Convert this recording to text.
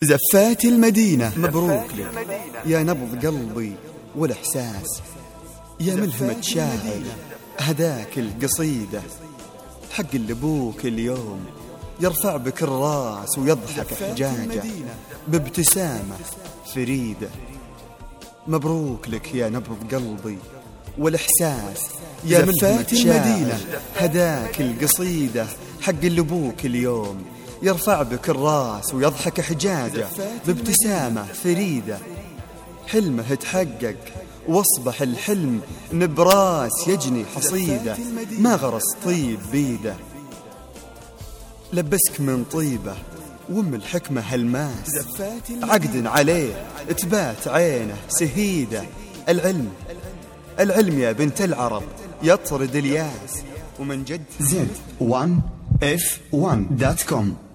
زفات المدينة مبروك لك يا نبض قلبي والإحساس، يا ملهمة شاعر هداك القصيدة، حق اللي بوك اليوم يرفع بك الراس ويضحك حجاجة بابتسامة فريدة. مبروك لك يا نبض قلبي والإحساس، يا ملهمة شاعر هداك القصيدة، حق اللي بوك اليوم يرفع بك الراس ويضحك حجاجة بابتسامة فريدة. حلمه تحقق واصبح الحلم نبراس يجني حصيدة، ما غرس طيب بيده، لبسك من طيبة وام الحكمة هالماس، عقد عليه تبات عينه سهيدة. العلم يا بنت العرب يطرد الياس، ومن جد Z1F1.com